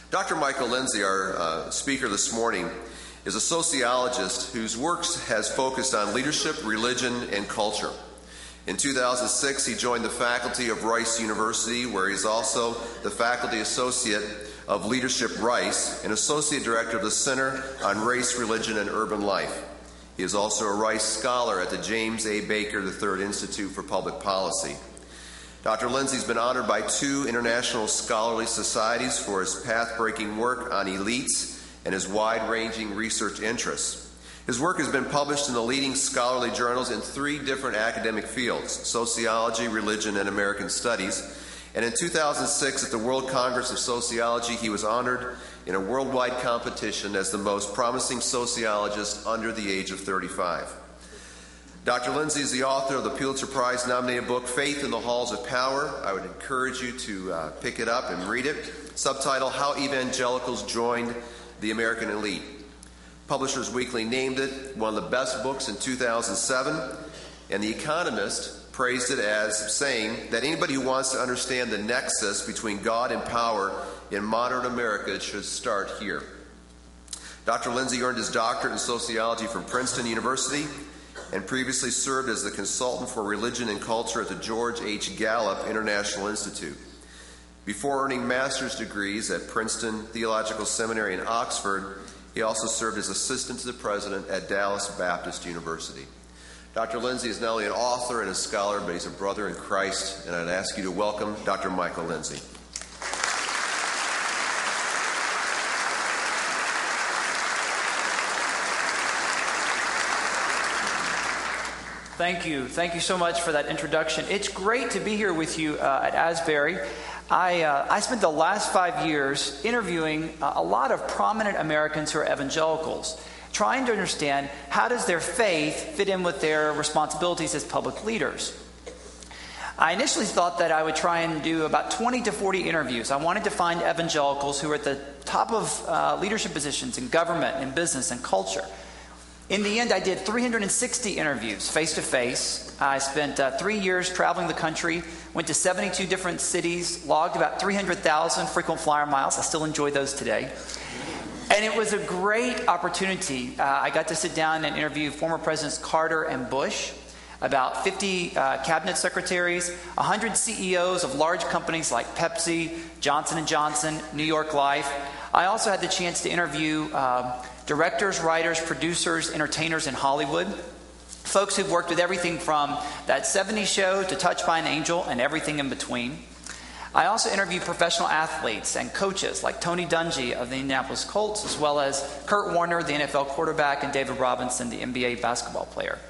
Dr. Michael Lindsay, our speaker this morning, is a sociologist whose work has focused on leadership, religion, and culture. In 2006, he joined the faculty of Rice University, where he's also the faculty associate of Leadership Rice and associate director of the Center on Race, Religion, and Urban Life. He is also a Rice Scholar at the James A. Baker III Institute for Public Policy. Dr. Lindsay's been honored by 2 international scholarly societies for his path-breaking work on elites and his wide-ranging research interests. His work has been published in the leading scholarly journals in 3 different academic fields: sociology, religion, and American studies. And in 2006, at the World Congress of Sociology, he was honored in a worldwide competition as the most promising sociologist under the age of 35. Dr. Lindsay is the author of the Pulitzer Prize-nominated book, Faith in the Halls of Power. I would encourage you to pick it up and read it. Subtitle, How Evangelicals Joined the American Elite. Publishers Weekly named it one of the best books in 2007, and The Economist praised it as saying that anybody who wants to understand the nexus between God and power in modern America should start here. Dr. Lindsay earned his doctorate in sociology from Princeton University and previously served as the consultant for religion and culture at the George H. Gallup International Institute. Before earning master's degrees at Princeton Theological Seminary in Oxford, he also served as assistant to the president at Dallas Baptist University. Dr. Lindsay is not only an author and a scholar, but he's a brother in Christ, and I'd ask you to welcome Dr. Michael Lindsay. Thank you. Thank you so much for that introduction. It's great to be here with you at Asbury. I spent the last 5 years interviewing a lot of prominent Americans who are evangelicals, trying to understand how does their faith fit in with their responsibilities as public leaders. I initially thought that I would try and do about 20 to 40 interviews. I wanted to find evangelicals who are at the top of leadership positions in government, in business, and culture. In the end, I did 360 interviews face-to-face. I spent 3 years traveling the country, went to 72 different cities, logged about 300,000 frequent flyer miles. I still enjoy those today. And it was a great opportunity. I got to sit down and interview former Presidents Carter and Bush, about 50 cabinet secretaries, 100 CEOs of large companies like Pepsi, Johnson & Johnson, New York Life. I also had the chance to interview directors, writers, producers, entertainers in Hollywood, folks who've worked with everything from That 70s Show to Touched by an Angel and everything in between. I also interviewed professional athletes and coaches like Tony Dungy of the Indianapolis Colts, as well as Kurt Warner, the NFL quarterback, and David Robinson, the NBA basketball player.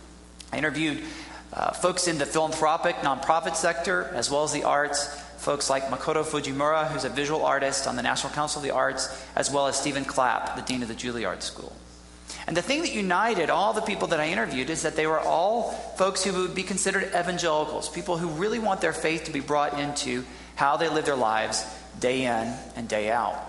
I interviewed folks in the philanthropic, nonprofit sector, as well as the arts, folks like Makoto Fujimura, who's a visual artist on the National Council of the Arts, as well as Stephen Clapp, the dean of the Juilliard School. And the thing that united all the people that I interviewed is that they were all folks who would be considered evangelicals, people who really want their faith to be brought into how they live their lives day in and day out.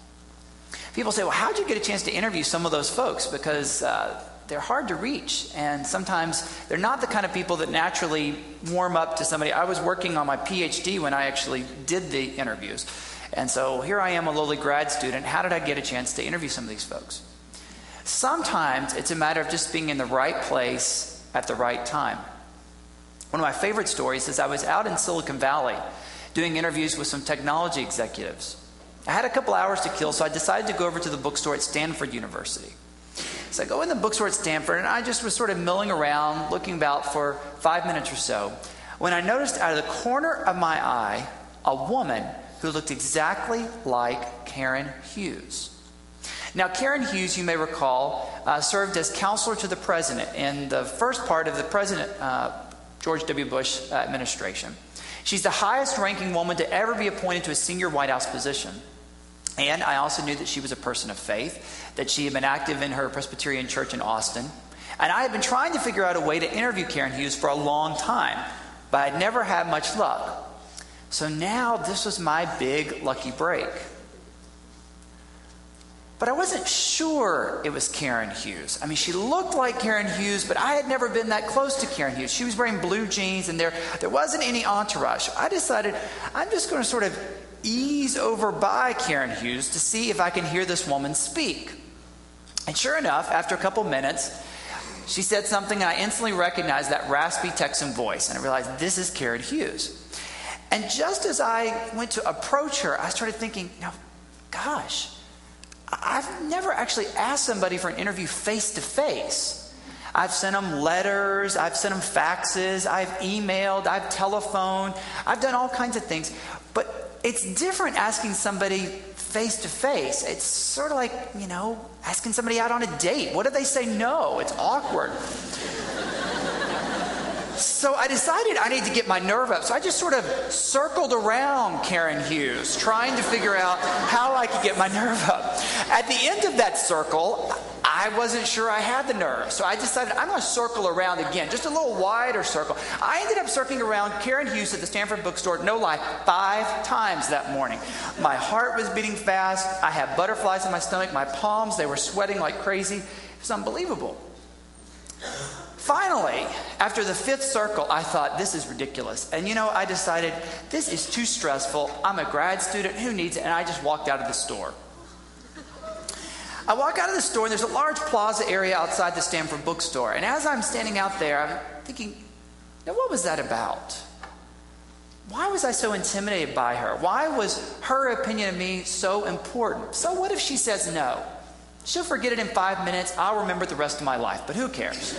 People say, well, how did you get a chance to interview some of those folks? Because they're hard to reach, and sometimes they're not the kind of people that naturally warm up to somebody. I was working on my PhD when I actually did the interviews, and so here I am, a lowly grad student. How did I get a chance to interview some of these folks? Sometimes it's a matter of just being in the right place at the right time. One of my favorite stories is I was out in Silicon Valley doing interviews with some technology executives. I had a couple hours to kill, so I decided to go over to the bookstore at Stanford University. So I go in the bookstore at Stanford, and I just was sort of milling around, looking about for 5 minutes or so, when I noticed out of the corner of my eye a woman who looked exactly like Karen Hughes. Now, Karen Hughes, you may recall, served as counselor to the president in the first part of the President George W. Bush administration. She's the highest-ranking woman to ever be appointed to a senior White House position. And I also knew that she was a person of faith, that she had been active in her Presbyterian church in Austin. And I had been trying to figure out a way to interview Karen Hughes for a long time, but I'd never had much luck. So now this was my big lucky break. But I wasn't sure it was Karen Hughes. I mean, she looked like Karen Hughes, but I had never been that close to Karen Hughes. She was wearing blue jeans, and there wasn't any entourage. I decided I'm just going to sort of ease over by Karen Hughes to see if I can hear this woman speak. And sure enough, after a couple minutes, she said something, and I instantly recognized that raspy Texan voice, and I realized this is Karen Hughes. And just as I went to approach her, I started thinking, gosh, I've never actually asked somebody for an interview face to face. I've sent them letters, I've sent them faxes, I've emailed, I've telephoned, I've done all kinds of things. But it's different asking somebody face to face. It's sort of like, asking somebody out on a date. What if they say no? It's awkward. So I decided I need to get my nerve up. So I just sort of circled around Karen Hughes, trying to figure out how I could get my nerve up. At the end of that circle, I wasn't sure I had the nerve. So I decided I'm going to circle around again, just a little wider circle. I ended up circling around Karen Hughes at the Stanford bookstore, no lie, 5 times that morning. My heart was beating fast. I had butterflies in my stomach. My palms, they were sweating like crazy. It was unbelievable. Finally, after the 5th circle, I thought, this is ridiculous. And I decided, this is too stressful. I'm a grad student. Who needs it? And I just walked out of the store. I walk out of the store, and there's a large plaza area outside the Stanford bookstore. And as I'm standing out there, I'm thinking, what was that about? Why was I so intimidated by her? Why was her opinion of me so important? So what if she says no? She'll forget it in 5 minutes. I'll remember it the rest of my life, but who cares?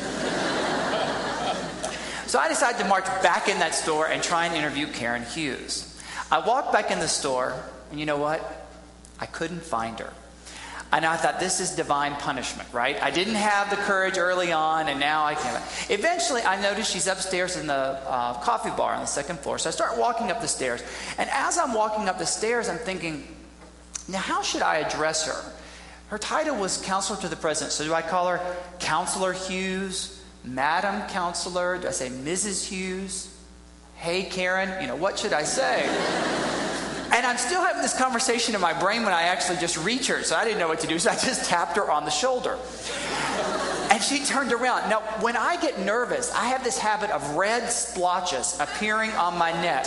So I decided to march back in that store and try and interview Karen Hughes. I walked back in the store, and you know what? I couldn't find her. And I thought, this is divine punishment, right? I didn't have the courage early on, and now I can't. Eventually, I noticed she's upstairs in the coffee bar on the 2nd floor. So I start walking up the stairs. And as I'm walking up the stairs, I'm thinking, now how should I address her? Her title was Counselor to the President. So do I call her Counselor Hughes, Madam Counselor? Do I say Mrs. Hughes? Hey, Karen? What should I say? And I'm still having this conversation in my brain when I actually just reach her. So I didn't know what to do. So I just tapped her on the shoulder. And she turned around. Now, when I get nervous, I have this habit of red splotches appearing on my neck.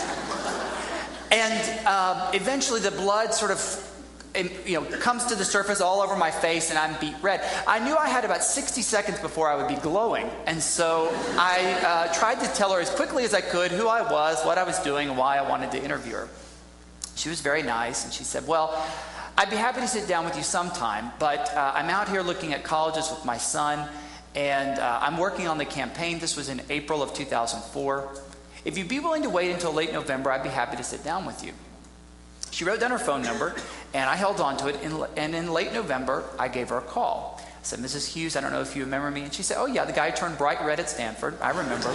And eventually the blood sort of comes to the surface all over my face, and I'm beet red. I knew I had about 60 seconds before I would be glowing. And so I tried to tell her as quickly as I could who I was, what I was doing, and why I wanted to interview her. She was very nice, and she said, well, I'd be happy to sit down with you sometime, but I'm out here looking at colleges with my son, and I'm working on the campaign. This was in April of 2004. If you'd be willing to wait until late November, I'd be happy to sit down with you. She wrote down her phone number, and I held on to it, and in late November, I gave her a call. I said, Mrs. Hughes, I don't know if you remember me. And she said, oh, yeah, the guy who turned bright red at Stanford. I remember.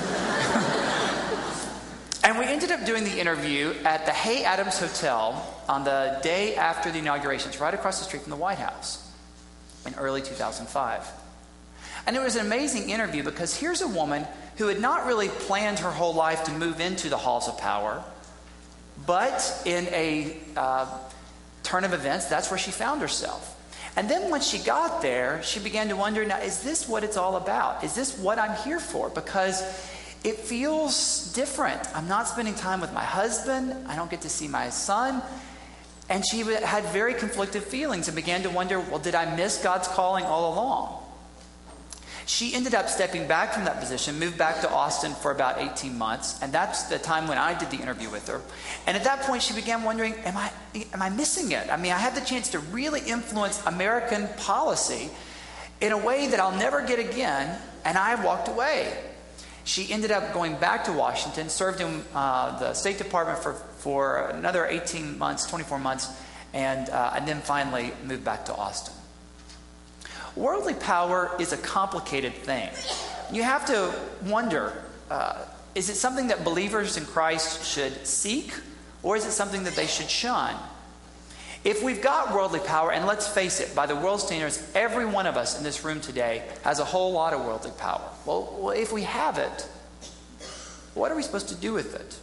And we ended up doing the interview at the Hay Adams Hotel on the day after the inauguration. It's right across the street from the White House in early 2005. And it was an amazing interview because here's a woman who had not really planned her whole life to move into the halls of power, but in a turn of events, that's where she found herself. And then once she got there, she began to wonder, now, is this what it's all about? Is this what I'm here for? Because it feels different. I'm not spending time with my husband. I don't get to see my son. And she had very conflicted feelings and began to wonder, well, did I miss God's calling all along? She ended up stepping back from that position, moved back to Austin for about 18 months, and that's the time when I did the interview with her. And at that point, she began wondering, am I missing it? I mean, I had the chance to really influence American policy in a way that I'll never get again, and I walked away. She ended up going back to Washington, served in the State Department for another 18 months, 24 months, and then finally moved back to Austin. Worldly power is a complicated thing. You have to wonder, is it something that believers in Christ should seek, or is it something that they should shun? If we've got worldly power, and let's face it, by the world standards, every one of us in this room today has a whole lot of worldly power. Well, if we have it, what are we supposed to do with it?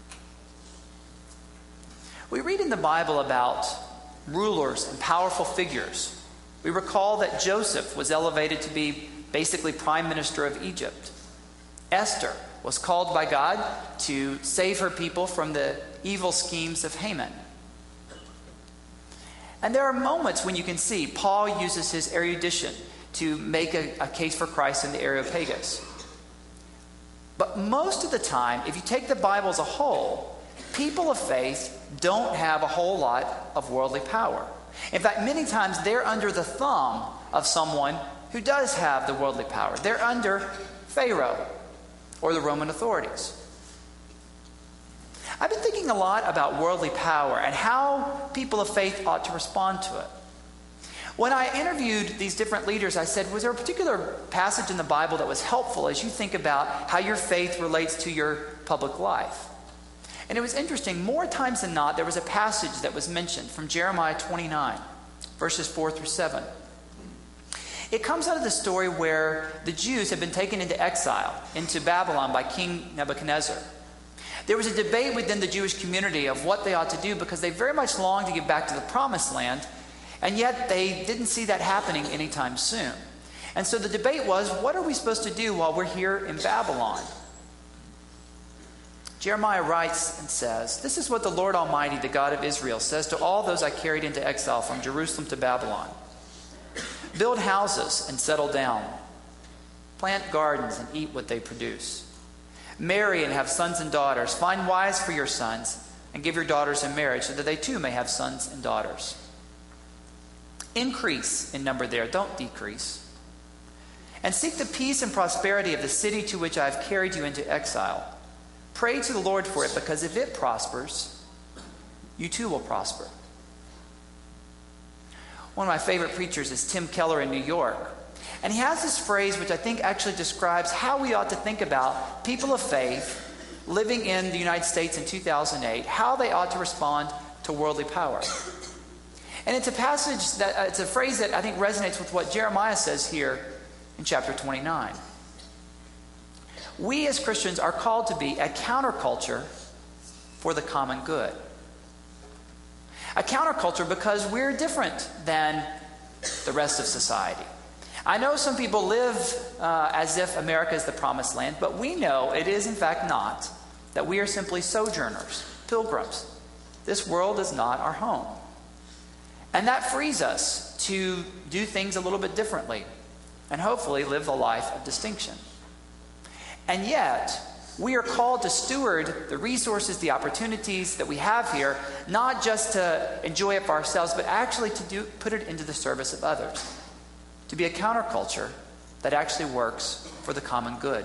We read in the Bible about rulers and powerful figures. We recall that Joseph was elevated to be basically prime minister of Egypt. Esther was called by God to save her people from the evil schemes of Haman. And there are moments when you can see Paul uses his erudition to make a case for Christ in the Areopagus. But most of the time, if you take the Bible as a whole, people of faith don't have a whole lot of worldly power. In fact, many times they're under the thumb of someone who does have the worldly power. They're under Pharaoh or the Roman authorities. I've been thinking a lot about worldly power and how people of faith ought to respond to it. When I interviewed these different leaders, I said, was there a particular passage in the Bible that was helpful as you think about how your faith relates to your public life? And it was interesting. More times than not, there was a passage that was mentioned from Jeremiah 29, verses 4 through 7. It comes out of the story where the Jews have been taken into exile, into Babylon by King Nebuchadnezzar. There was a debate within the Jewish community of what they ought to do because they very much longed to get back to the promised land, and yet they didn't see that happening anytime soon. And so the debate was, what are we supposed to do while we're here in Babylon? Jeremiah writes and says, "This is what the Lord Almighty, the God of Israel, says to all those I carried into exile from Jerusalem to Babylon. Build houses and settle down. Plant gardens and eat what they produce. Marry and have sons and daughters. Find wives for your sons and give your daughters in marriage so that they too may have sons and daughters. Increase in number there, don't decrease. And seek the peace and prosperity of the city to which I have carried you into exile. Pray to the Lord for it, because if it prospers, you too will prosper." One of my favorite preachers is Tim Keller in New York. And he has this phrase which I think actually describes how we ought to think about people of faith living in the United States in 2008, how they ought to respond to worldly power. And it's a passage that, it's a phrase that I think resonates with what Jeremiah says here in chapter 29. We as Christians are called to be a counterculture for the common good. A counterculture because we're different than the rest of society. I know some people live as if America is the promised land, but we know it is in fact not, that we are simply sojourners, pilgrims. This world is not our home. And that frees us to do things a little bit differently and hopefully live a life of distinction. And yet, we are called to steward the resources, the opportunities that we have here, not just to enjoy it for ourselves, but actually to put it into the service of others. To be a counterculture that actually works for the common good.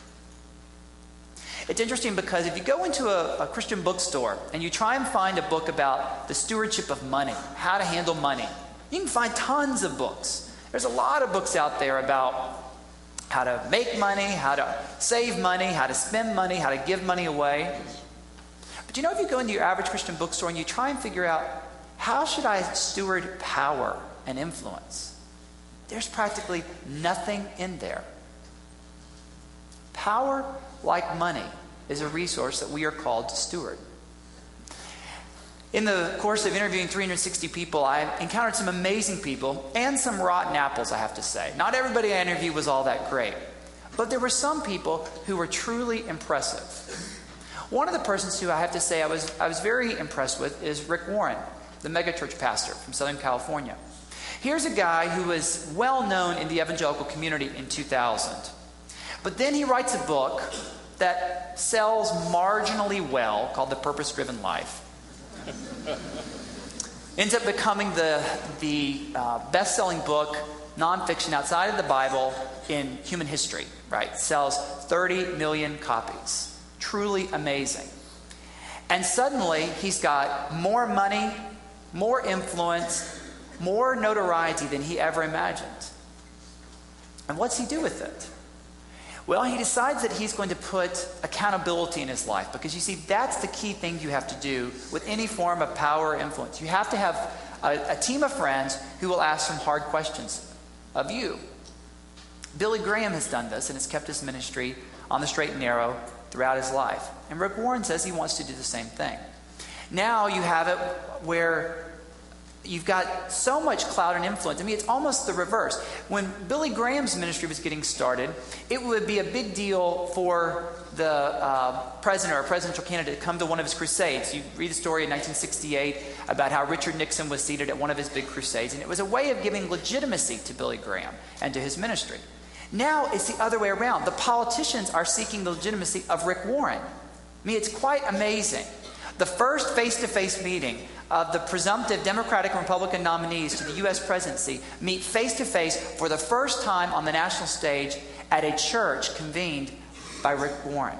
It's interesting because if you go into a Christian bookstore and you try and find a book about the stewardship of money, how to handle money, you can find tons of books. There's a lot of books out there about how to make money, how to save money, how to spend money, how to give money away. But you know, if you go into your average Christian bookstore and you try and figure out, how should I steward power and influence? There's practically nothing in there. Power, like money, is a resource that we are called to steward. In the course of interviewing 360 people, I encountered some amazing people and some rotten apples, I have to say. Not everybody I interviewed was all that great. But there were some people who were truly impressive. One of the persons who I have to say I was very impressed with is Rick Warren, the megachurch pastor from Southern California. Here's a guy who was well known in the evangelical community in 2000. But then he writes a book that sells marginally well called The Purpose-Driven Life. Ends up becoming the best-selling book, nonfiction outside of the Bible in human history, right? Sells 30 million copies. Truly amazing. And suddenly he's got more money, more influence, more notoriety than he ever imagined. And what's he do with it? Well, he decides that he's going to put accountability in his life, because you see, that's the key thing you have to do with any form of power or influence. You have to have a team of friends who will ask some hard questions of you. Billy Graham has done this and has kept his ministry on the straight and narrow throughout his life. And Rick Warren says he wants to do the same thing. Now you have it where you've got so much clout and influence. I mean, it's almost the reverse. When Billy Graham's ministry was getting started, it would be a big deal for the president or a presidential candidate to come to one of his crusades. You read the story in 1968 about how Richard Nixon was seated at one of his big crusades, and it was a way of giving legitimacy to Billy Graham and to his ministry. Now it's the other way around. The politicians are seeking the legitimacy of Rick Warren. I mean, it's quite amazing. The first face-to-face meeting of the presumptive Democratic and Republican nominees to the U.S. presidency meet face-to-face for the first time on the national stage at a church convened by Rick Warren.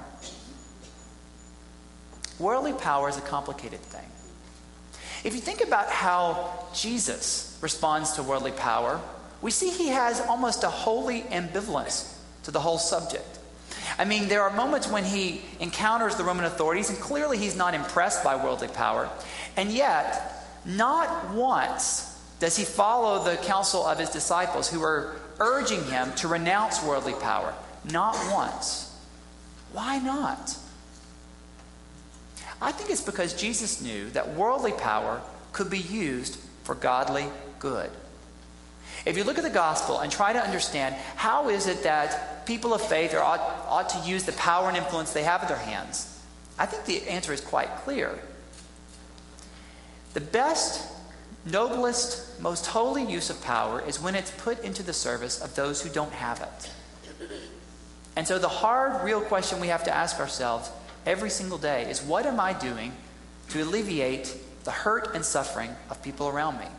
Worldly power is a complicated thing. If you think about how Jesus responds to worldly power, we see he has almost a holy ambivalence to the whole subject. I mean, there are moments when he encounters the Roman authorities, and clearly he's not impressed by worldly power. And yet, not once does he follow the counsel of his disciples who are urging him to renounce worldly power. Not once. Why not? I think it's because Jesus knew that worldly power could be used for godly good. If you look at the gospel and try to understand how is it that people of faith ought to use the power and influence they have at their hands, I think the answer is quite clear. The best, noblest, most holy use of power is when it's put into the service of those who don't have it. And so the hard, real question we have to ask ourselves every single day is, what am I doing to alleviate the hurt and suffering of people around me?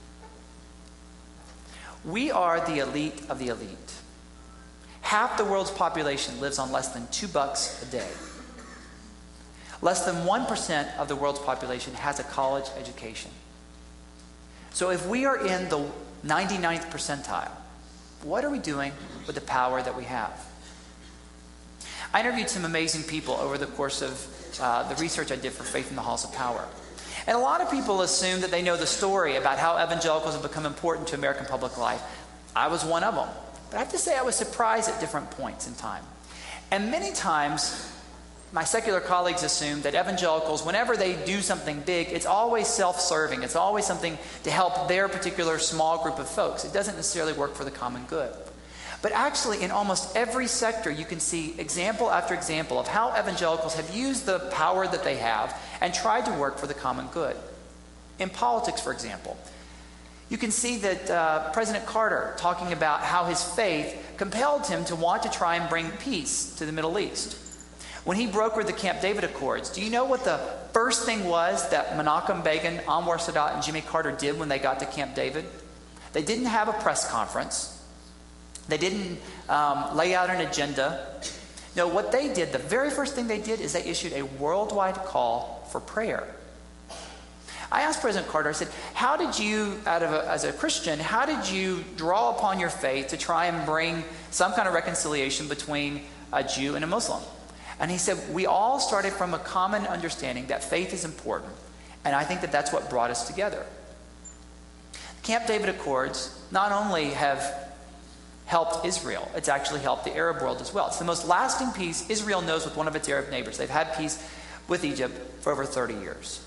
We are the elite of the elite. Half the world's population lives on less than $2 a day. Less than 1% of the world's population has a college education. So if we are in the 99th percentile, what are we doing with the power that we have? I interviewed some amazing people over the course of the research I did for Faith in the Halls of Power. And a lot of people assume that they know the story about how evangelicals have become important to American public life. I was one of them. But I have to say I was surprised at different points in time. And many times, my secular colleagues assume that evangelicals, whenever they do something big, it's always self-serving. It's always something to help their particular small group of folks. It doesn't necessarily work for the common good. But actually, in almost every sector, you can see example after example of how evangelicals have used the power that they have and tried to work for the common good. In politics, for example, you can see that President Carter talking about how his faith compelled him to want to try and bring peace to the Middle East. When he brokered the Camp David Accords, do you know what the first thing was that Menachem Begin, Anwar Sadat, and Jimmy Carter did when they got to Camp David? They didn't have a press conference. They didn't lay out an agenda. No, what they did, the very first thing they did is they issued a worldwide call for prayer. I asked President Carter, I said, how did you, as a Christian, how did you draw upon your faith to try and bring some kind of reconciliation between a Jew and a Muslim? And he said, we all started from a common understanding that faith is important. And I think that that's what brought us together. The Camp David Accords not only have helped Israel, it's actually helped the Arab world as well. It's the most lasting peace Israel knows with one of its Arab neighbors. They've had peace with Egypt for over 30 years.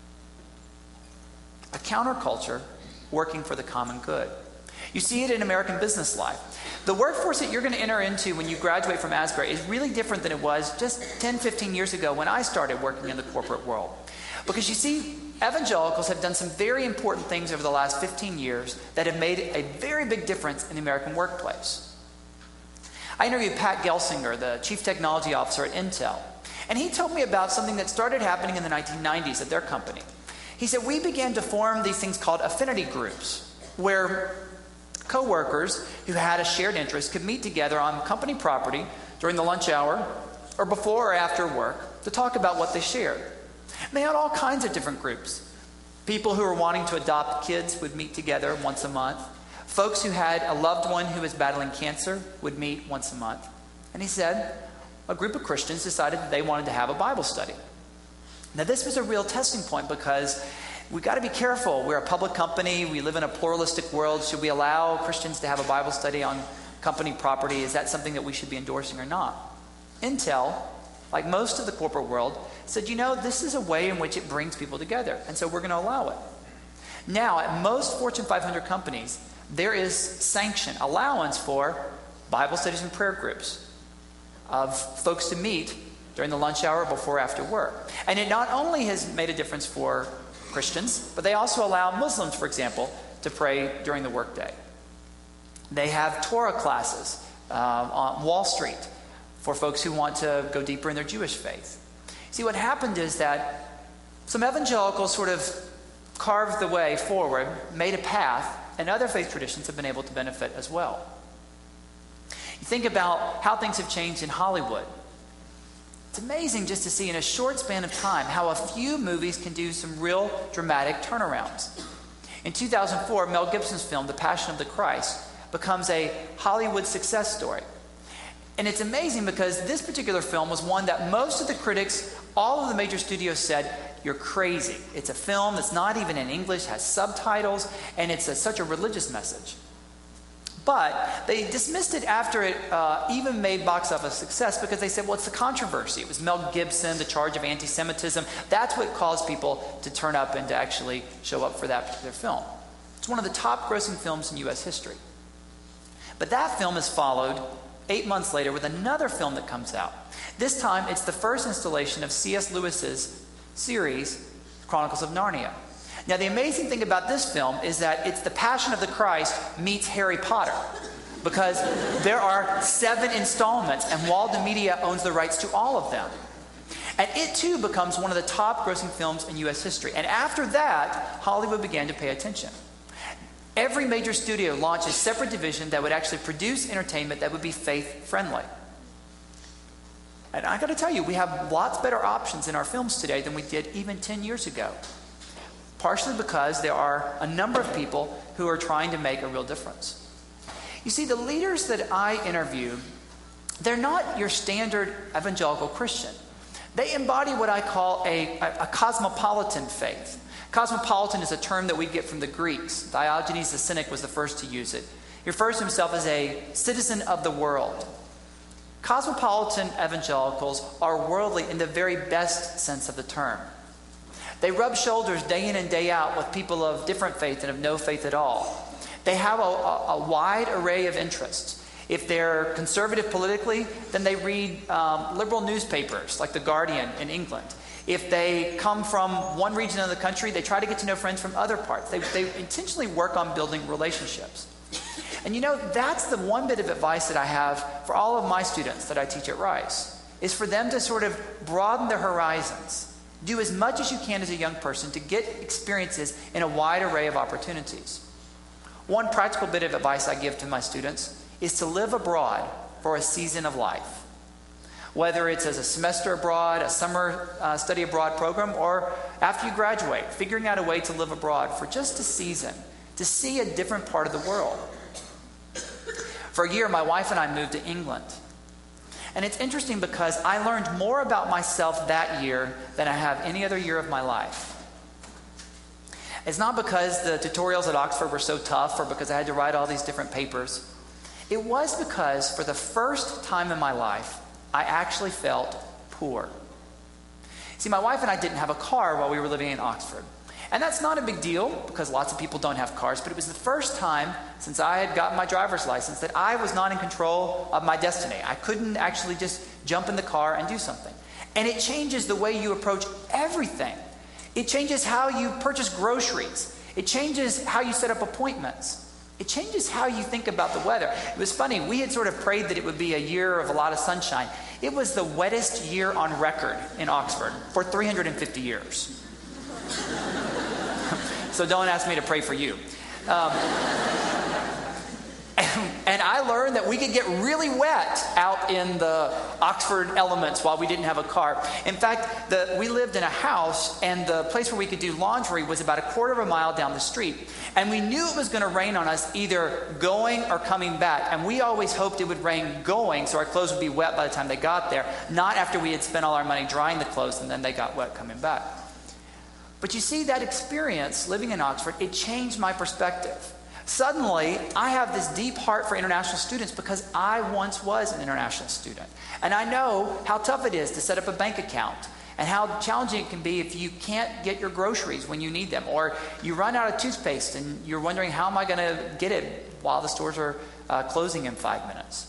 A counterculture working for the common good. You see it in American business life. The workforce that you're going to enter into when you graduate from Asbury is really different than it was just 10, 15 years ago when I started working in the corporate world. Because you see, evangelicals have done some very important things over the last 15 years that have made a very big difference in the American workplace. I interviewed Pat Gelsinger, the Chief Technology Officer at Intel, and he told me about something that started happening in the 1990s at their company. He said, we began to form these things called affinity groups, where co-workers who had a shared interest could meet together on company property during the lunch hour or before or after work to talk about what they shared. And they had all kinds of different groups. People who were wanting to adopt kids would meet together once a month. Folks who had a loved one who was battling cancer would meet once a month. And he said, a group of Christians decided that they wanted to have a Bible study. Now this was a real testing point because we've got to be careful. We're a public company. We live in a pluralistic world. Should we allow Christians to have a Bible study on company property? Is that something that we should be endorsing or not? Intel, like most of the corporate world, said, you know, this is a way in which it brings people together, and so we're going to allow it. Now, at most Fortune 500 companies, there is sanction, allowance for Bible studies and prayer groups of folks to meet during the lunch hour, before or after work. And it not only has made a difference for Christians, but they also allow Muslims, for example, to pray during the workday. They have Torah classes on Wall Street for folks who want to go deeper in their Jewish faith. See, what happened is that some evangelicals sort of carved the way forward, made a path, and other faith traditions have been able to benefit as well. You think about how things have changed in Hollywood. It's amazing just to see in a short span of time how a few movies can do some real dramatic turnarounds. In 2004, Mel Gibson's film, The Passion of the Christ, becomes a Hollywood success story. And it's amazing because this particular film was one that most of the critics, all of the major studios said, you're crazy. It's a film that's not even in English, has subtitles, and it's such a religious message. But they dismissed it after it even made box office success because they said, well, it's the controversy. It was Mel Gibson, the charge of anti-Semitism. That's what caused people to turn up and to actually show up for that particular film. It's one of the top grossing films in U.S. history. But that film is followed 8 months later with another film that comes out. This time, it's the first installation of C.S. Lewis's series, Chronicles of Narnia. Now, the amazing thing about this film is that it's The Passion of the Christ meets Harry Potter, because there are 7 installments, and Walden Media owns the rights to all of them. And it, too, becomes one of the top grossing films in U.S. history. And after that, Hollywood began to pay attention. Every major studio launched a separate division that would actually produce entertainment that would be faith-friendly. And I got to tell you, we have lots better options in our films today than we did even 10 years ago. Partially because there are a number of people who are trying to make a real difference. You see, the leaders that I interview, they're not your standard evangelical Christian. They embody what I call a cosmopolitan faith. Cosmopolitan is a term that we get from the Greeks. Diogenes the Cynic was the first to use it. He refers to himself as a citizen of the world. Cosmopolitan evangelicals are worldly in the very best sense of the term. They rub shoulders day in and day out with people of different faith and of no faith at all. They have a wide array of interests. If they're conservative politically, then they read liberal newspapers like The Guardian in England. If they come from one region of the country, they try to get to know friends from other parts. They intentionally work on building relationships. And you know, that's the one bit of advice that I have for all of my students that I teach at Rice, is for them to sort of broaden their horizons. Do as much as you can as a young person to get experiences in a wide array of opportunities. One practical bit of advice I give to my students is to live abroad for a season of life. Whether it's as a semester abroad, a summer study abroad program, or after you graduate, figuring out a way to live abroad for just a season, to see a different part of the world. For a year, my wife and I moved to England. And it's interesting because I learned more about myself that year than I have any other year of my life. It's not because the tutorials at Oxford were so tough or because I had to write all these different papers. It was because for the first time in my life, I actually felt poor. See, my wife and I didn't have a car while we were living in Oxford. And that's not a big deal because lots of people don't have cars, but it was the first time since I had gotten my driver's license that I was not in control of my destiny. I couldn't actually just jump in the car and do something. And it changes the way you approach everything. It changes how you purchase groceries. It changes how you set up appointments. It changes how you think about the weather. It was funny, we had sort of prayed that it would be a year of a lot of sunshine. It was the wettest year on record in Oxford for 350 years. So don't ask me to pray for you. And I learned that we could get really wet out in the Oxford elements while we didn't have a car. In fact, we lived in a house, and the place where we could do laundry was about a quarter of a mile down the street. And we knew it was going to rain on us either going or coming back. And we always hoped it would rain going, so our clothes would be wet by the time they got there, not after we had spent all our money drying the clothes and then they got wet coming back. But you see, that experience living in Oxford, it changed my perspective. Suddenly, I have this deep heart for international students because I once was an international student. And I know how tough it is to set up a bank account and how challenging it can be if you can't get your groceries when you need them, or you run out of toothpaste and you're wondering, how am I going to get it while the stores are closing in 5 minutes?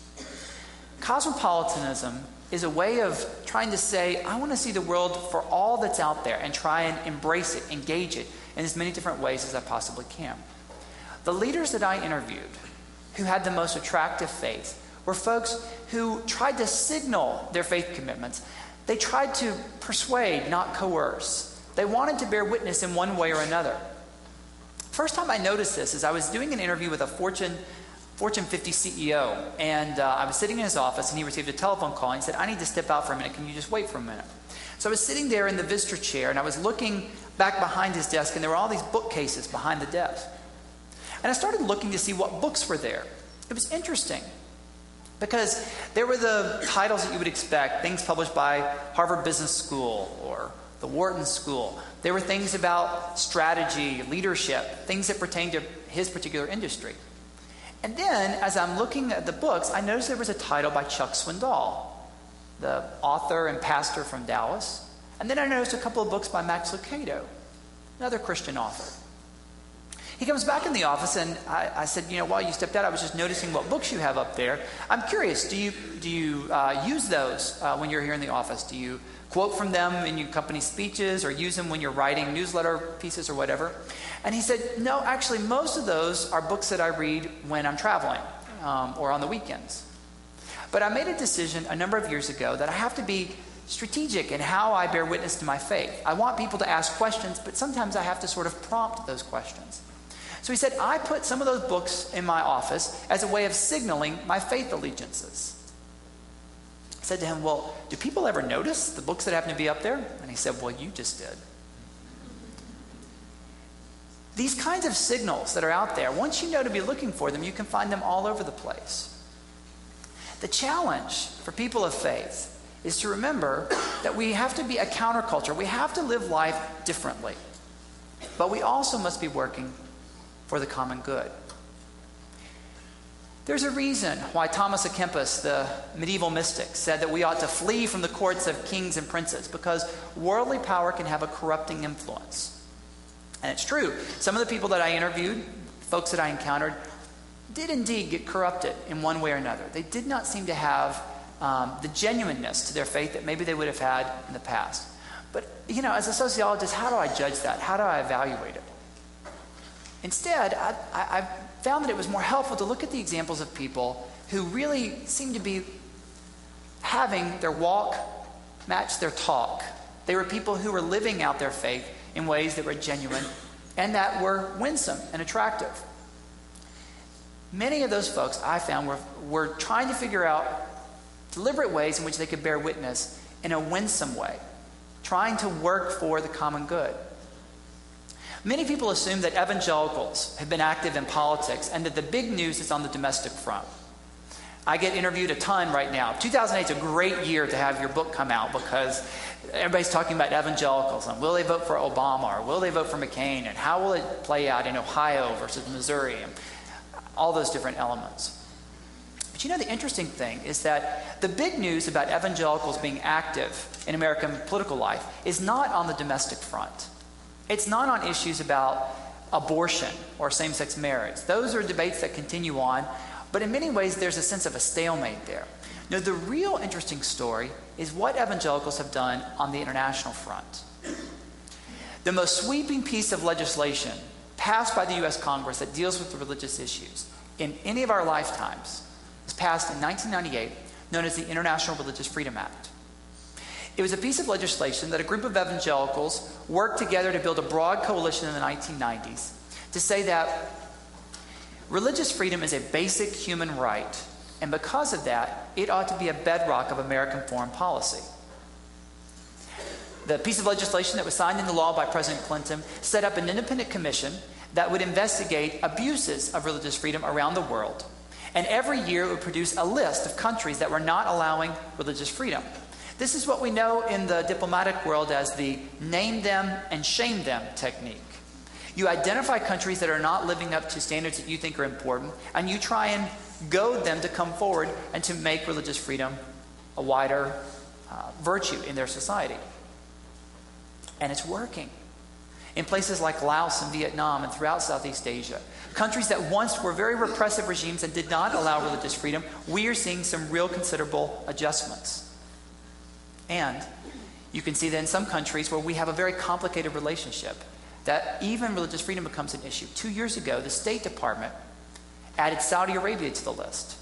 Cosmopolitanism is a way of trying to say, I want to see the world for all that's out there and try and embrace it, engage it in as many different ways as I possibly can. The leaders that I interviewed who had the most attractive faith were folks who tried to signal their faith commitments. They tried to persuade, not coerce. They wanted to bear witness in one way or another. First time I noticed this is I was doing an interview with a Fortune 50 CEO, and I was sitting in his office, and he received a telephone call, and he said, I need to step out for a minute. Can you just wait for a minute? So I was sitting there in the visitor chair, and I was looking back behind his desk, and there were all these bookcases behind the desk. And I started looking to see what books were there. It was interesting, because there were the titles that you would expect, things published by Harvard Business School or the Wharton School. There were things about strategy, leadership, things that pertained to his particular industry. And then, as I'm looking at the books, I noticed there was a title by Chuck Swindoll, the author and pastor from Dallas. And then I noticed a couple of books by Max Lucado, another Christian author. He comes back in the office, and I said, while you stepped out, I was just noticing what books you have up there. I'm curious, do you use those when you're here in the office? Do you quote from them in your company speeches, or use them when you're writing newsletter pieces or whatever? And he said, no, actually, most of those are books that I read when I'm traveling or on the weekends. But I made a decision a number of years ago that I have to be strategic in how I bear witness to my faith. I want people to ask questions, but sometimes I have to sort of prompt those questions. So he said, I put some of those books in my office as a way of signaling my faith allegiances. I said to him, well, do people ever notice the books that happen to be up there? And he said, well, you just did. These kinds of signals that are out there, once you know to be looking for them, you can find them all over the place. The challenge for people of faith is to remember that we have to be a counterculture. We have to live life differently. But we also must be working for the common good. There's a reason why Thomas à Kempis, the medieval mystic, said that we ought to flee from the courts of kings and princes, because worldly power can have a corrupting influence. And it's true. Some of the people that I interviewed, folks that I encountered, did indeed get corrupted in one way or another. They did not seem to have the genuineness to their faith that maybe they would have had in the past. But, as a sociologist, how do I judge that? How do I evaluate it? Instead, I found that it was more helpful to look at the examples of people who really seemed to be having their walk match their talk. They were people who were living out their faith in ways that were genuine and that were winsome and attractive. Many of those folks I found were trying to figure out deliberate ways in which they could bear witness in a winsome way, trying to work for the common good. Many people assume that evangelicals have been active in politics and that the big news is on the domestic front. I get interviewed a ton right now. 2008 is a great year to have your book come out, because everybody's talking about evangelicals and will they vote for Obama or will they vote for McCain, and how will it play out in Ohio versus Missouri, and all those different elements. But the interesting thing is that the big news about evangelicals being active in American political life is not on the domestic front. It's not on issues about abortion or same-sex marriage. Those are debates that continue on, but in many ways there's a sense of a stalemate there. Now, the real interesting story is what evangelicals have done on the international front. The most sweeping piece of legislation passed by the U.S. Congress that deals with the religious issues in any of our lifetimes was passed in 1998, known as the International Religious Freedom Act. It was a piece of legislation that a group of evangelicals worked together to build a broad coalition in the 1990s to say that religious freedom is a basic human right, and because of that, it ought to be a bedrock of American foreign policy. The piece of legislation that was signed into law by President Clinton set up an independent commission that would investigate abuses of religious freedom around the world. And every year it would produce a list of countries that were not allowing religious freedom. This is what we know in the diplomatic world as the name them and shame them technique. You identify countries that are not living up to standards that you think are important, and you try and goad them to come forward and to make religious freedom a wider virtue in their society. And it's working. In places like Laos and Vietnam and throughout Southeast Asia, countries that once were very repressive regimes and did not allow religious freedom, we are seeing some real considerable adjustments. And you can see that in some countries where we have a very complicated relationship, that even religious freedom becomes an issue. 2 years ago, the State Department added Saudi Arabia to the list.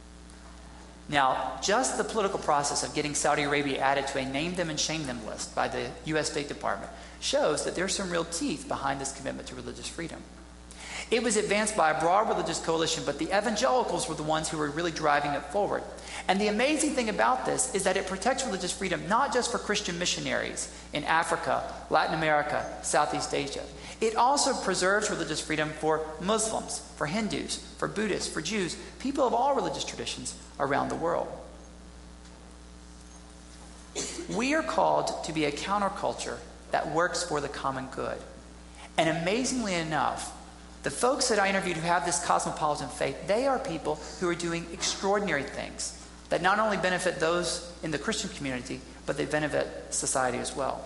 Now, just the political process of getting Saudi Arabia added to a name them and shame them list by the U.S. State Department shows that there's some real teeth behind this commitment to religious freedom. It was advanced by a broad religious coalition, but the evangelicals were the ones who were really driving it forward. And the amazing thing about this is that it protects religious freedom not just for Christian missionaries in Africa, Latin America, Southeast Asia. It also preserves religious freedom for Muslims, for Hindus, for Buddhists, for Jews, people of all religious traditions around the world. We are called to be a counterculture that works for the common good. And amazingly enough, the folks that I interviewed who have this cosmopolitan faith, they are people who are doing extraordinary things that not only benefit those in the Christian community, but they benefit society as well.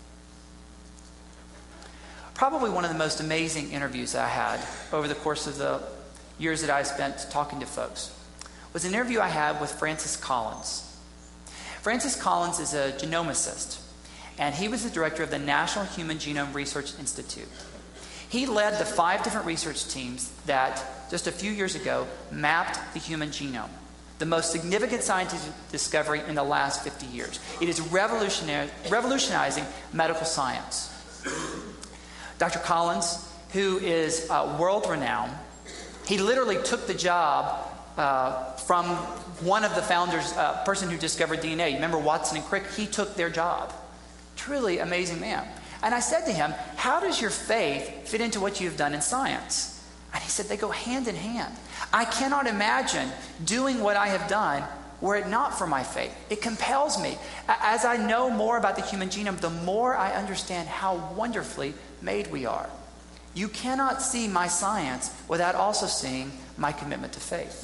Probably one of the most amazing interviews I had over the course of the years that I spent talking to folks was an interview I had with Francis Collins. Francis Collins is a genomicist, and he was the director of the National Human Genome Research Institute. He led the 5 different research teams that, just a few years ago, mapped the human genome, the most significant scientific discovery in the last 50 years. It is revolutionizing medical science. Dr. Collins, who is world-renowned, he literally took the job from one of the founders, person who discovered DNA. Remember Watson and Crick? He took their job. Truly amazing man. And I said to him, how does your faith fit into what you've done in science? And he said, they go hand in hand. I cannot imagine doing what I have done were it not for my faith. It compels me. As I know more about the human genome, the more I understand how wonderfully made we are. You cannot see my science without also seeing my commitment to faith.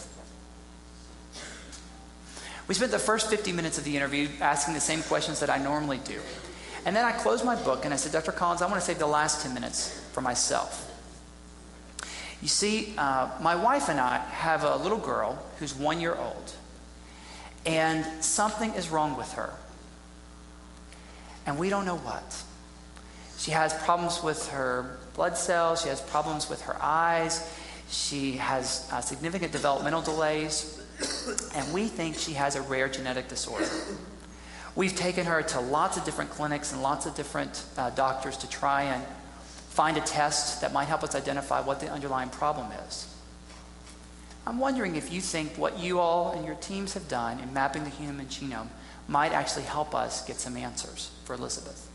We spent the first 50 minutes of the interview asking the same questions that I normally do. And then I closed my book and I said, Dr. Collins, I want to save the last 10 minutes for myself. You see, my wife and I have a little girl who's 1 year old. And something is wrong with her. And we don't know what. She has problems with her blood cells. She has problems with her eyes. She has significant developmental delays. And we think she has a rare genetic disorder. We've taken her to lots of different clinics and lots of different doctors to try and find a test that might help us identify what the underlying problem is. I'm wondering if you think what you all and your teams have done in mapping the human genome might actually help us get some answers for Elizabeth.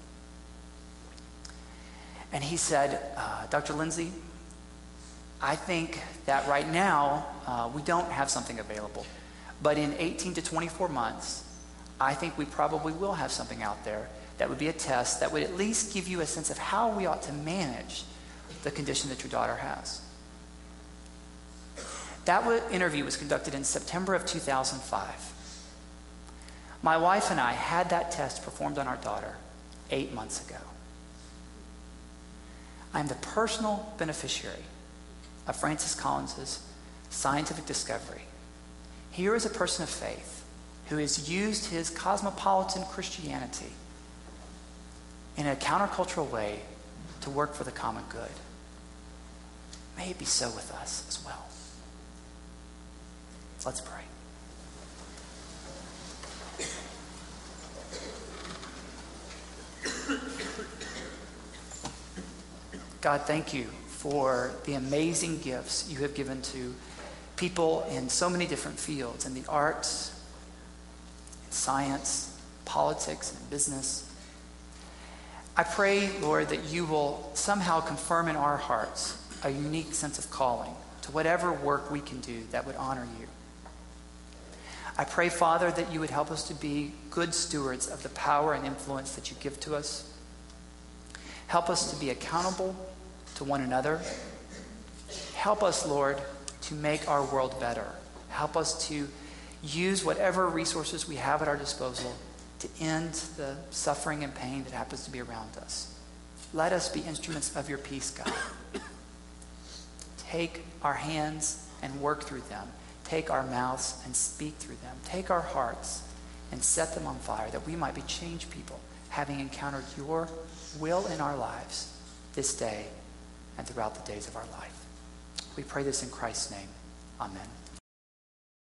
And he said, Dr. Lindsay, I think that right now we don't have something available. But in 18 to 24 months, I think we probably will have something out there that would be a test that would at least give you a sense of how we ought to manage the condition that your daughter has. That interview was conducted in September of 2005. My wife and I had that test performed on our daughter 8 months ago. I'm the personal beneficiary of Francis Collins's scientific discovery. Here is a person of faith who has used his cosmopolitan Christianity in a countercultural way to work for the common good. May it be so with us as well. Let's pray. God, thank you for the amazing gifts you have given to people in so many different fields, in the arts, in science, politics, and business. I pray, Lord, that you will somehow confirm in our hearts a unique sense of calling to whatever work we can do that would honor you. I pray, Father, that you would help us to be good stewards of the power and influence that you give to us. Help us to be accountable to one another. Help us, Lord, to make our world better. Help us to use whatever resources we have at our disposal to end the suffering and pain that happens to be around us. Let us be instruments of your peace, God. Take our hands and work through them. Take our mouths and speak through them. Take our hearts and set them on fire, that we might be changed people, having encountered your will in our lives this day and throughout the days of our life. We pray this in Christ's name. Amen.